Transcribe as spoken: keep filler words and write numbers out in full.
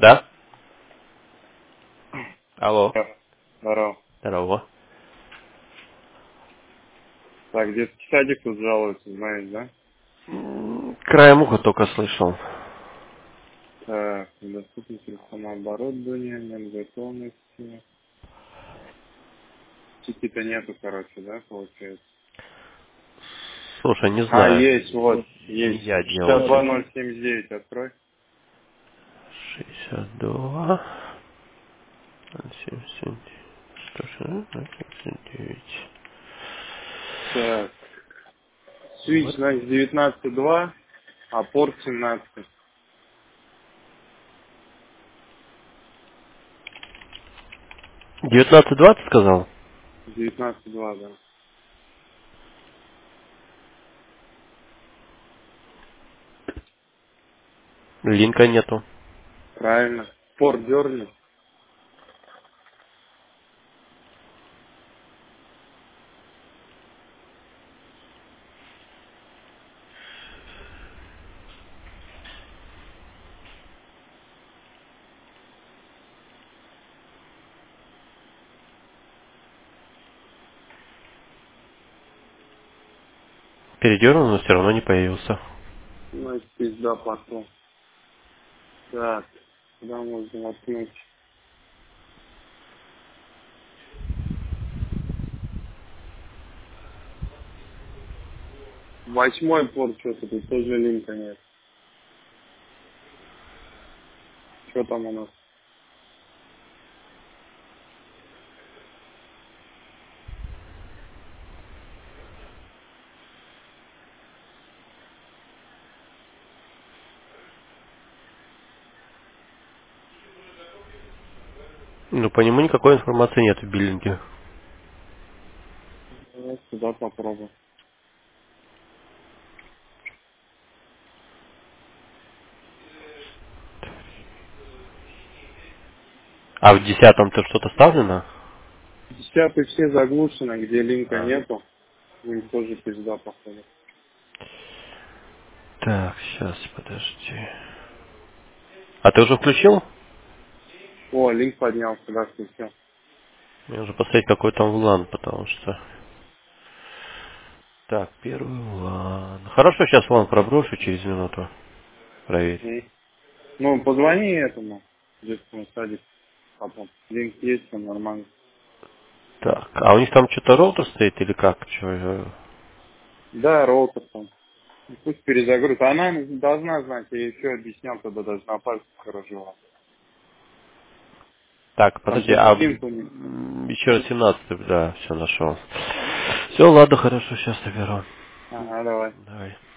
Да? Алло. Да, здорово. Здорово. Так, детский садик тут жалуется, знаешь, да? М, Краем уха только слышал. Так, недоступность телефонного оборудования, нет готовности. Сети-то нету, короче, да, получается? Слушай, не А, знаю. есть, вот, Не есть. я делал. шестьдесят два ноль семьдесят девять, открой. шестьдесят два. семьдесят девять. Так, свич, Вот. значит, девятнадцать два, а порт семнадцать. девятнадцать двадцать сказал? девятнадцать два, да. Линка нету. Правильно. Порт дерни. Передернул, но все равно не появился. Значит, пизда потом. Так, куда можно воткнуть? Восьмой порт, что-то тут тоже линка нет. Что там у нас? Ну, по нему никакой информации нет в биллинге. Давай сюда попробуем. А в десятом-то что-то ставлено? Десятые все заглушены, где линка А. нету. Им тоже пизда, походу. Так, сейчас, подожди. А ты уже включил? О, линк поднялся, да, все. Мне уже посмотреть, какой там влан, потому что... Так, первый влан. Хорошо, сейчас влан проброшу через минуту. Проверь. Ну, позвони этому детскому садику потом. Линк есть, все нормально. Так, а у них там что-то роутер стоит или как? Чё? Да, роутер там. Ну, пусть перезагрузит. Она должна знать, я ей все объяснял, когда даже на пальцах хорошо. Так, Там подожди, а пятитинку не... м, еще раз семнадцатый, да, все нашел. Все, ладно, хорошо, сейчас наберу. Ага, давай. Давай.